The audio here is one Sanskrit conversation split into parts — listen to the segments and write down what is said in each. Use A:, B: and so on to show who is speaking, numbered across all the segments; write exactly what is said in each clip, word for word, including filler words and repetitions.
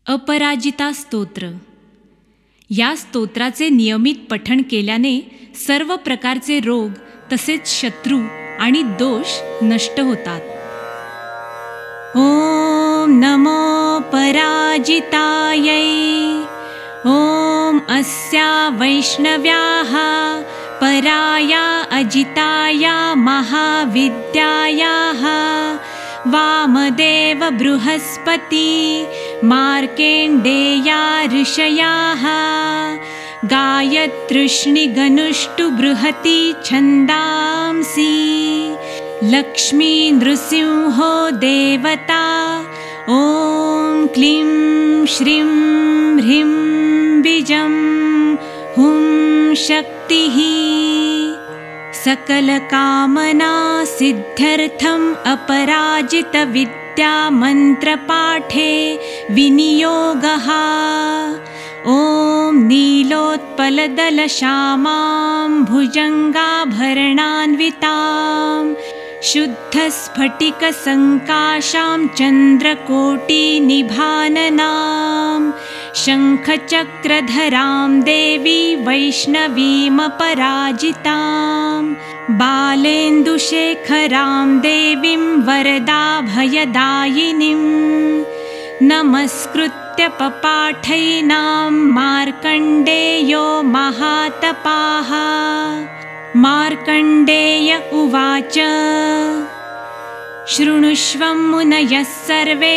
A: अपराजिता स्तोत्र. या स्तोत्राचे नियमित पठण केल्याने सर्व प्रकारचे रोग तसेच शत्रू आणि दोष नष्ट होतात. ओम नमो पराजितायै. ओम अस्या वैष्णव्याः पराया अजिताया महाविद्यायाः वामदेव बृहस्पति मार्केण्डेया ऋषयाः गायत्रुष्णिगनुष्टु बृहति छन्दांसि लक्ष्मी नृसिंहो देवता. ॐ क्लीं श्रीं ह्रीं बीजं हुं शक्तिः. सकलकामना सिद्ध्यर्थम् अपराजित विद्या मंत्रपाठे विनियोगः. ॐ नीलोत्पलदलश्यामां भुजङ्गाभरणान्वितां शुद्धस्फटिकसङ्काशां चन्द्रकोटिनिभाननां शङ्खचक्रधरां देवी वैष्णवीमपराजितां बालेन्दुशेखरां देवीं वरदाभयदायिनीं नमस्कृत्य पपाठैनां मार्कण्डेयो महातपाः. मार्कण्डेय उवाच शृणुष्व मुनयः सर्वे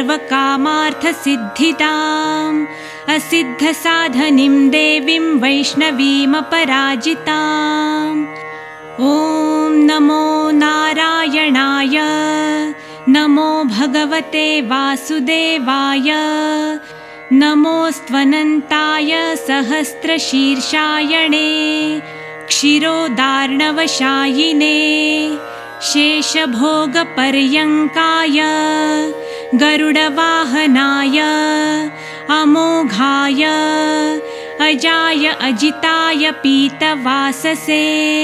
A: सर्वकामार्थसिद्धिदाम् असिद्धसाधनीं देवीं वैष्णवीमपराजिताम्. ॐ नमो नारायणाय. नमो भगवते वासुदेवाय. नमोऽस्त्वनन्ताय सहस्रशीर्षायणे क्षीरोदार्णवशायिने शेषभोगपर्यङ्काय गरुडवाहनाय अमोघाय अजाय अजिताय पीतवाससे.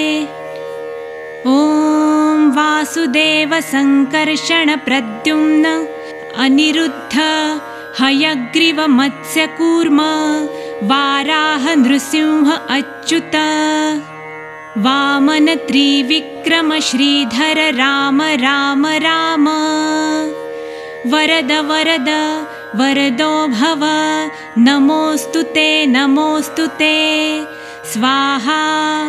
A: ॐ वासुदेव संकर्षण प्रद्युम्न अनिरुद्ध हयग्रीव मत्स्यकूर्म वाराह नृसिंह अच्युत वामन त्रिविक्रम श्रीधर राम राम राम. वरद वरद वरदो भव नमोस्तुते नमोस्तुते स्वाहा.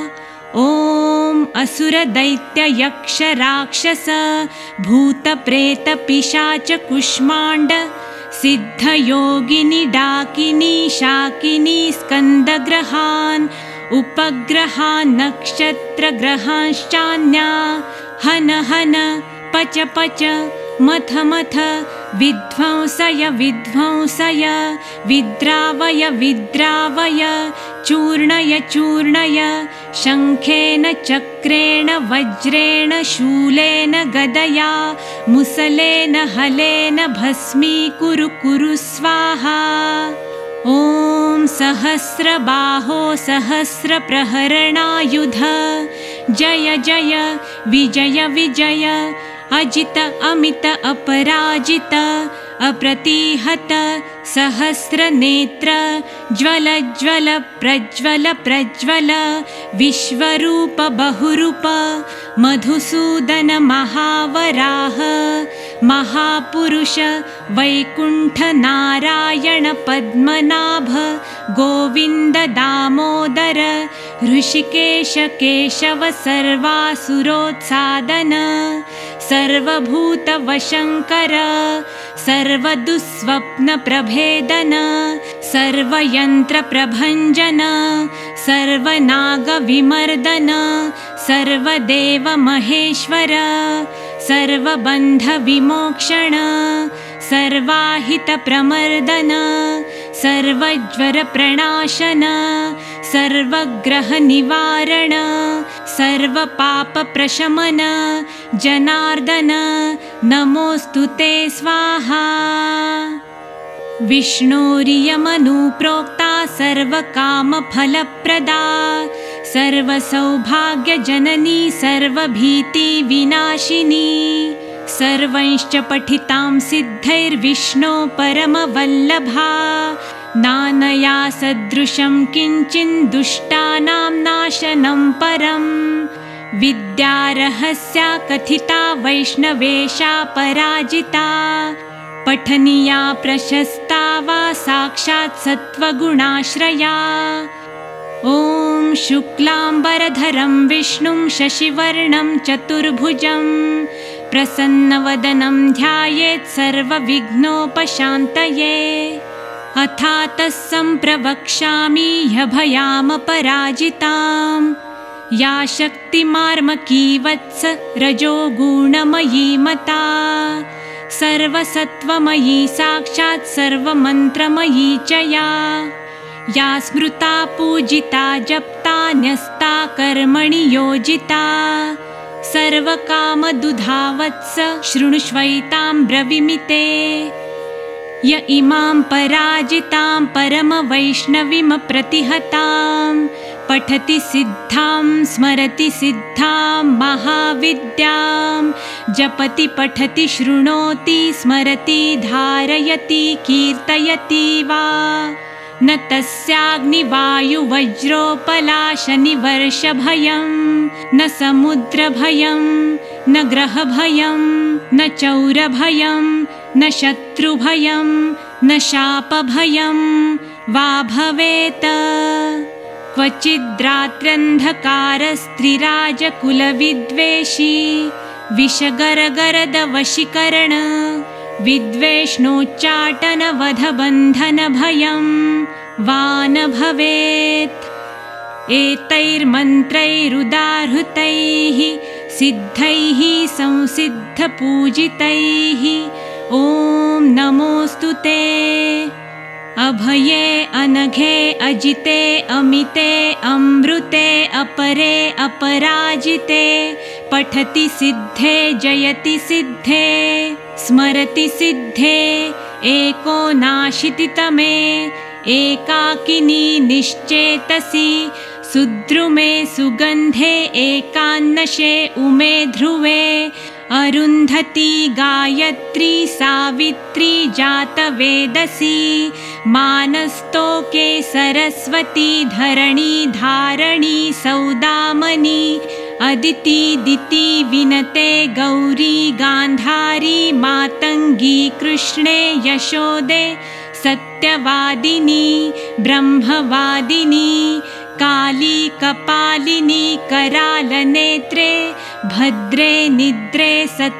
A: ॐ असुर दैत्य यक्ष राक्षस भूत प्रेत पिशाच कुष्माण्ड सिद्धयोगिनी डाकिनी शाकिनी स्कन्दग्रहान् उपग्रहान् नक्षत्रग्रहांश्चान्या हन हन पच पच मथ मथ विध्वंसय विध्वंसय विद्रावय विद्रावय चूर्णय चूर्णय शङ्खेन चक्रेण वज्रेण शूलेन गदया मुसलेन हलेन भस्मीकुरु कुरु स्वाहा. ॐ सहस्रबाहो सहस्रप्रहरणायुध जय जय विजय विजय अजित अमित अपराजित अप्रतिहत सहस्रनेत्र ज्वल ज्वल प्रज्वल प्रज्वल विश्वरूप बहुरूप मधुसूदन महावराह महापुरुष वैकुण्ठ नारायण पद्मनाभ गोविन्द दामोदर ऋषिकेश केशव सर्वासुरोत्सादन सर्वभूतवशङ्कर सर्वदुःस्वप्नप्रभेदन सर्वयन्त्रप्रभञ्जन सर्वनागविमर्दन सर्वदेवमहेश्वर सर्वबन्धविमोक्षण सर्वाहितप्रमर्दन सर्वज्वरप्रणाशन सर्वग्रहनिवारण सर्वपापप्रशमन जनार्दन नमोस्तुते स्वाहा. विष्णोरियमनुप्रोक्ता सर्वकामफलप्रदा सर्वसौभाग्यजननी सर्वभीतिविनाशिनी सर्वंश्च पठितां सिद्धैर्विष्णो परमवल्लभा नानया सदृशं किञ्चिन् दुष्टानां नाशनं परम् विद्यारहस्या कथिता वैष्णवेशा पराजिता पठनीया प्रशस्ता वा साक्षात् सत्त्वगुणाश्रया। ॐ शुक्लाम्बरधरं विष्णुं शशिवर्णं चतुर्भुजं प्रसन्नवदनं ध्यायेत् सर्वविघ्नोपशान्तये। अथातः सम्प्रवक्ष्यामि ह्यभयामपराजितां या शक्तिमार्मकी वत्स रजोगुणमयी मता सर्वसत्त्वमयी साक्षात् सर्वमन्त्रमयी च या या स्मृता पूजिता जप्ता न्यस्ता कर्मणि योजिता सर्वकामदुधा वत्स शृणुष्वैतां ब्रवीमि य इमां पराजितां परमवैष्णवीमप्रतिहतां पठति सिद्धां स्मरति सिद्धां महाविद्यां जपति पठति शृणोति स्मरति धारयति कीर्तयति वा न तस्याग्निवायुवज्रोपलाशनिवर्षभयं न समुद्रभयं न ग्रहभयं न चौरभयं न शत्रुभयं न शापभयं वा भवेत्। क्वचिद्रात्र्यन्धकारस्त्रिराजकुलविद्वेषी विषगरगरदवशीकरण विद्वेष्णोच्चाटनवधबन्धनभयं वा न भवेत्। एतैर्मन्त्रैरुदाहृतैः सिद्धैः संसिद्धपूजितैः ॐ नमोऽस्तु ते। अभये अनघे अजिते अमिते अमृते अपरे अपराजिते पठति सिद्धे जयति सिद्धे स्मरति सिद्धे एको नाशितितमे एकाकिनी निश्चेतसि सुद्रुमे सुगन्धे एकान्नशे उमे ध्रुवे अरुन्धती गायत्री सावित्री जातवेदसी मानस्तोके सरस्वती धरणी धारणी सौदामनी अदिति दिति विनते गौरी गान्धारी मातंगी कृष्णे यशोदे सत्यवादिनी ब्रह्मवादिनी काली कपालिनी करालनेत्रे भद्रे निद्रे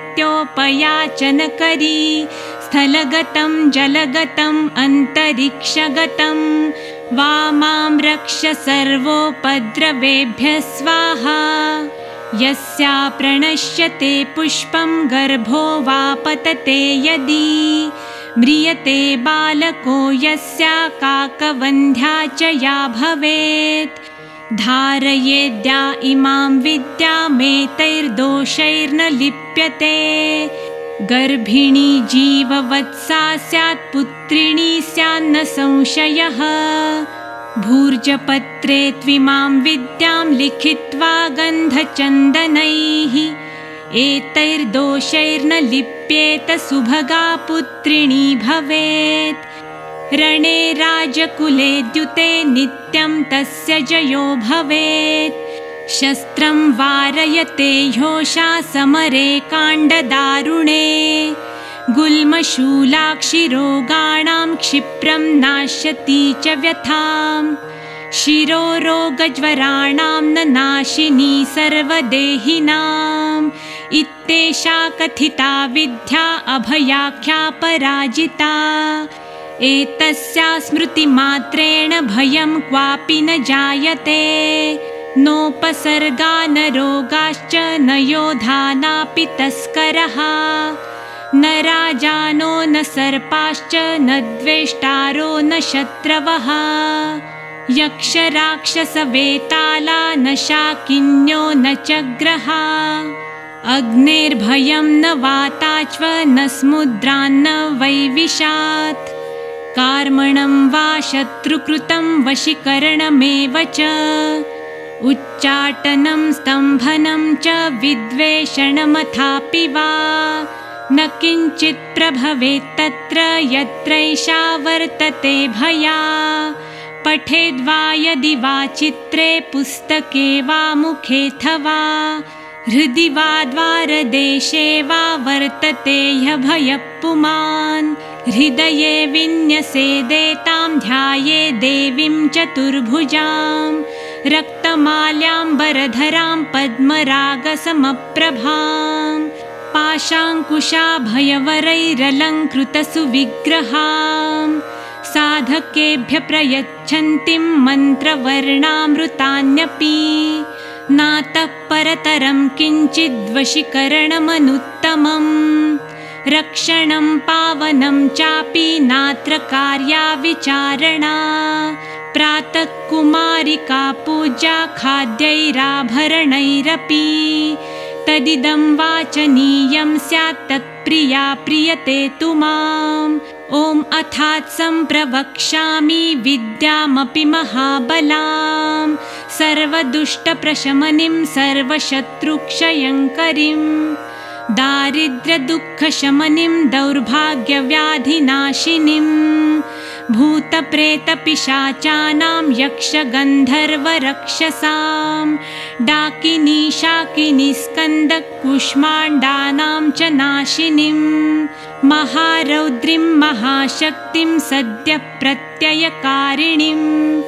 A: सत्योपयाचनकरी स्थलगतं जलगतं अन्तरिक्षगतं वामां रक्ष सर्वोपद्रवेभ्यः स्वाहा। यस्या प्रणश्यते पुष्पं गर्भो वा पतते यदि म्रियते बालको यस्या काकवन्ध्या च या भवेत् धारयेद्या इमां विद्यामेतैर्दोषैर्न लिप्यते। गर्भिणी जीववत्सा स्यात् पुत्रिणी स्यान्न संशयः भूर्जपत्रे त्विमां विद्यां लिखित्वा गन्धचन्दनैः एतैर्दोषैर्न लिप्येत सुभगा पुत्रिणी भवेत्। रणे राजकुले द्युते नित्यं तस्य जयो भवेत् शस्त्रं वारयते ह्योषा समरे काण्डदारुणे गुल्मशूलाक्षिरोगाणां क्षिप्रं नाशती च व्यथां शिरोरोगज्वराणां न नाशिनी सर्वदेहिनाम् इत्येषा कथिता विद्या अभयाख्या पराजिता। एतस्या स्मृतिमात्रेण भयं क्वापि न जायते नोपसर्गा न रोगाश्च न योधा नापि तस्करः न राजानो न सर्पाश्च न द्वेष्टारो न शत्रवः यक्षराक्षसवेताला न शाकिन्यो न चग्रहा अग्नेर्भयं न वाताच्व न स्मुद्रान्न वैविशात् कार्मणं वा शत्रुकृतं वशीकरणमेव च उच्चाटनं स्तम्भनं च विद्वेषणमथापि वा न किञ्चित् प्रभवेत् तत्र यत्रैषा वर्तते भया। पठेद्वा यदि वा चित्रे पुस्तके वा मुखेऽथवा हृदि वा द्वारदेशे वा वर्तते ह्यभयः पुमान्। हृदये विन्यसेदेतां ध्याये देवीं चतुर्भुजां रक्तमाल्याम्बरधरां पद्मरागसमप्रभां पाशाङ्कुशाभयवरैरलङ्कृतसुविग्रहां साधकेभ्य प्रयच्छन्तीं मन्त्रवर्णामृतान्यपि नातः परतरं किञ्चिद्वशीकरणमनुत्तमम्। रक्षणं पावनं चापि नात्र कार्या विचारणा। प्रातः कुमारिका पूजा खाद्यैराभरणैरपि तदिदं वाचनीयं स्यात् तत्प्रिया प्रियते तु माम्। ॐ अथात् सम्प्रवक्ष्यामि विद्यामपि महाबलां सर्वदुष्टप्रशमनीं सर्वशत्रुक्षयङ्करीं दारिद्र्यदुःखशमनीं दौर्भाग्यव्याधिनाशिनीं भूतप्रेतपिशाचानां यक्षगन्धर्वरक्षसां डाकिनी शाकिनी स्कन्दकूष्माण्डानां च नाशिनीं महारौद्रीं महाशक्तिं सद्यः प्रत्ययकारिणीं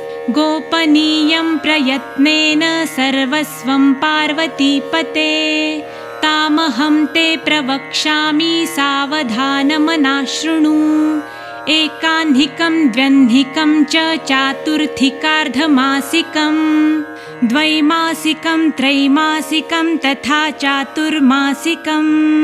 A: गोपनीयं प्रयत्नेन सर्वस्वं पार्वतीपते तामहं ते प्रवक्ष्यामि सावधानमना शृणु। एकाह्निकं द्व्यह्निकं च चातुर्थिकार्धमासिकं द्वैमासिकं त्रैमासिकं तथा चातुर्मासिकं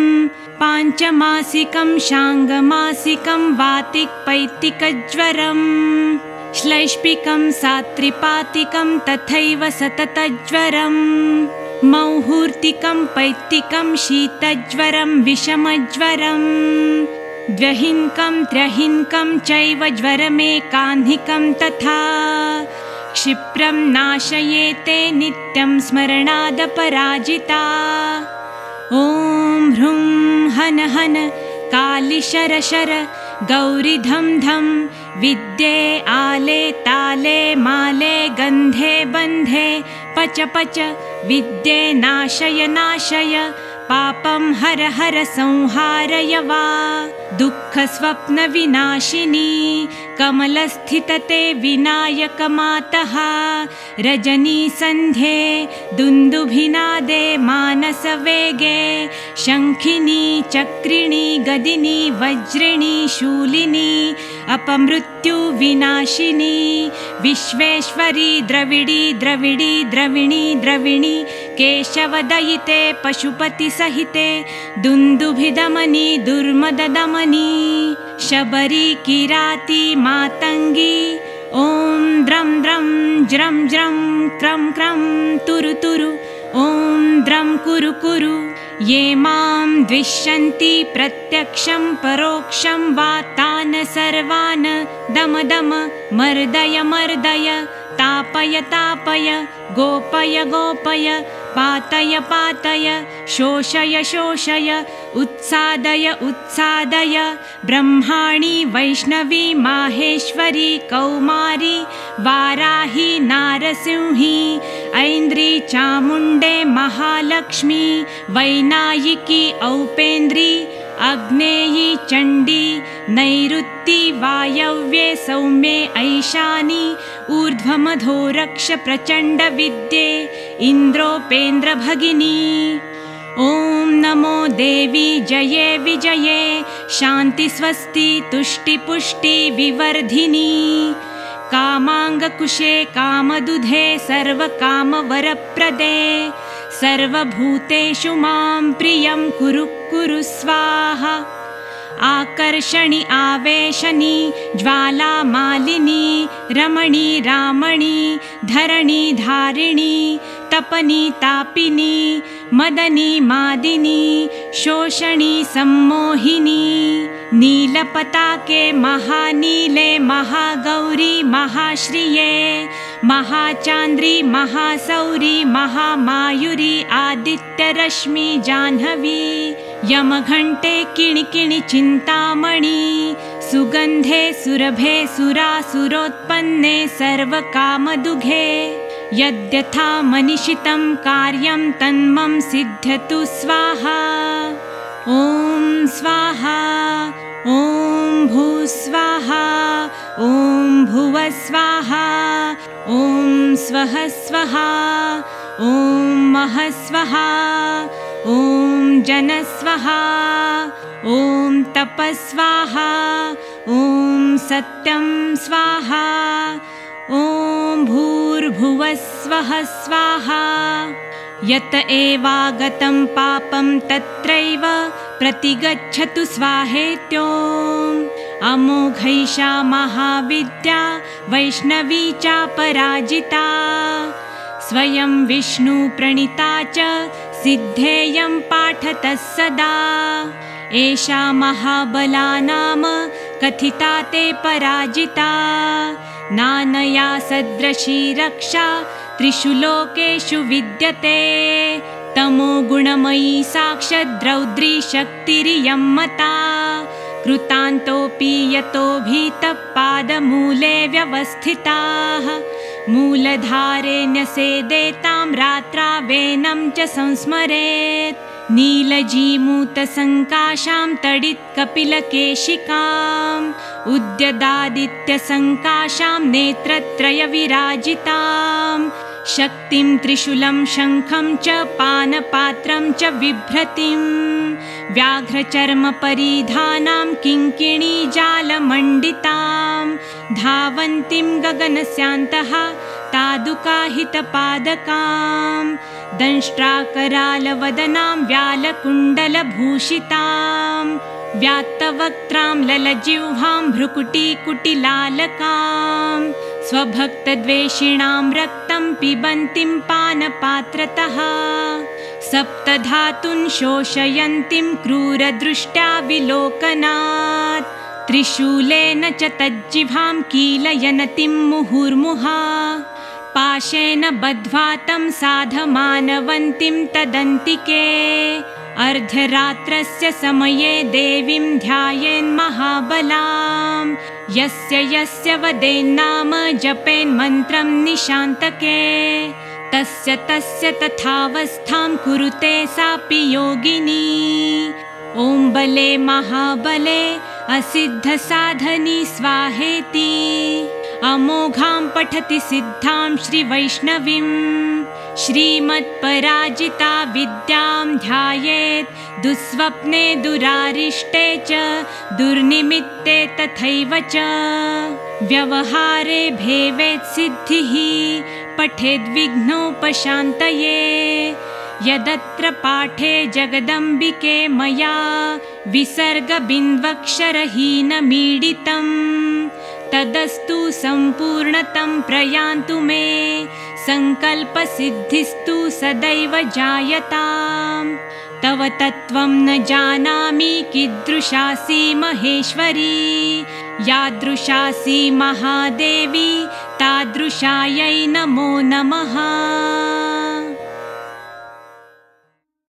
A: पाञ्चमासिकं शाङ्गमासिकं वातिकपैतिकज्वरं श्लैष्पिकं सात्रिपातिकं तथैव सततज्वरं मौहूर्तिकं पैत्तिकं शीतज्वरं विषमज्वरं द्व्यहिन्कं त्र्यहिन्कं चैव ज्वरमेकाह्निकं तथा क्षिप्रं नाशयेते नित्यं स्मरणादपराजिता। ॐ ह्रूं हन हन काली शर शर गौरी धम धम विद्ये आले ताले माले गन्धे बन्धे पच पच विद्ये नाशय नाशय पापं हर हर संहारय वा दुःखस्वप्नविनाशिनी कमलस्थितते विनायकमातः रजनीसन्ध्ये दुन्दुभिनादे मानसवेगे शङ्खिनी चक्रिणी गदिनी वज्रिणी शूलिनी अपमृत्युविनाशिनी विश्वेश्वरी द्रविडी द्रविडी द्रविणी द्रविणी केशवदयिते पशुपतिसहिते दुन्दुभिदमनी दुर्मददमनी शबरी किराती मातंगी ॐ द्रं द्रं ज्रं ज्रं क्रं क्रं तुरु तुरु ॐ द्रं कुरु कुरु। ये मां द्विषन्ति प्रत्यक्षं परोक्षं वा तान् सर्वान् दम दम मर्दय मर्दय तापय तापय गोपय गोपय पातय पातय शोषय शोषय उत्सादय उत्सादय ब्रह्माणि वैष्णवी माहेश्वरी कौमारी वाराही नारसिंही ऐन्द्री चामुण्डे महालक्ष्मी वैनायिकी औपेन्द्री आग्नेयी चण्डी नैऋत्ती वायव्ये सौम्ये ऐशानी ऊर्ध्वमधो रक्ष प्रचण्ड विद्ये इन्द्रोपेन्द्रभगिनी। ॐ नमो देवी जये विजये शान्ति स्वस्ति तुष्टि पुष्टि विवर्धिनी कामाङ्गकुशे कामदुधे सर्वकामवरप्रदे सर्वभूतेषु मां प्रियं कुरु कुरु स्वाहा। आकर्षणि आवेशनि ज्वाला मालिनी रमणी रामणी धरणी धारिणी तपनी तापिनी मदनी मादिनी शोषणी सम्मोहिनी नीलपताके महानीले महागौरी महाश्रिये महाचान्द्री महासौरी महामायुरी आदित्यरश्मि जाह्नवी यमघण्टे किणिकिणि चिन्तामणि सुगन्धे सुरभे सुरासुरोत्पन्ने सर्वकामदुघे यद्यथा मनीषितं कार्यं तन्मम सिद्ध्यतु स्वाहा। ॐ स्वाहा ॐ भूस्वाहा ॐ भुवः स्वाहा ॐ स्वः स्वाहा ॐ महः स्वाहा ॐ जनः स्वाहा ॐ तपः स्वाहा ॐ सत्यं स्वाहा ॐ भूर्भुवः स्वः स्वाहा। यत एवागतं पापं तत्रैव प्रतिगच्छतु स्वाहेत्योम्। अमोघैषा महाविद्या वैष्णवी चापराजिता स्वयं विष्णुप्रणीता च सिद्धेयं पाठतः सदा। एषा महाबला नाम कथिता ते पराजिता नानया सदृशी रक्षा त्रिषु लोकेषु विद्यते। तमोगुणमयी साक्षाद्रौद्री शक्तिरियं मता कृतान्तोऽपि यतो भीतः पादमूले व्यवस्थिताः। मूलधारे न्यसेदेतां रात्रावेनं च संस्मरेत्। नीलजीमूतसङ्काशां तडित्कपिलकेशिकाम् उद्यदादित्यसङ्काशां नेत्रत्रयविराजितां। शक्तिं त्रिशूलं शङ्खं च पानपात्रं च बिभ्रतिं व्याघ्रचर्मपरिधानां किङ्किणीजालमण्डितां धावन्तीं गगनस्यान्तः तादुकाहितपादकां दंष्ट्राकरालवदनां व्यालकुण्डलभूषितां व्यात्तवक्त्रां ललजिह्वां भ्रुकुटीकुटिलालकां स्वभक्तद्वेषिणां रक्तं पिबन्तीं पानपात्रतः सप्तधातून् शोषयन्तीं क्रूरदृष्ट्या विलोकनात् त्रिशूलेन च तज्जिह्वां कीलयन्तीं मुहुर्मुहा पाशेन बद्ध्वा तं साधमानवन्तीं तदन्तिके अर्धरात्रस्य समये देवीं ध्यायेन्महाबलां यस्य यस्य वदेन्नाम जपेन्मन्त्रं निशान्तके तस्य तस्य तथावस्थां कुरुते सापि योगिनी। ॐ बले महाबले असिद्धसाधनी स्वाहेति अमोघां पठति सिद्धां श्रीवैष्णवीं श्रीमत्पराजिता विद्यां ध्यायेत् दुःस्वप्ने दुरारिष्टे च दुर्निमित्ते तथैव च व्यवहारे भेवेत् सिद्धिः पठेद्विघ्नोपशान्तये। यदत्र पाठे जगदम्बिके मया विसर्गबिन्वक्षरहीनमीडितं तदस्तु सम्पूर्णतं प्रयान्तु मे सङ्कल्पसिद्धिस्तु सदैव जायताम्। तव तत्त्वं न जानामि कीदृशासि महेश्वरी यादृशासि महादेवी तादृशायै नमो नमः।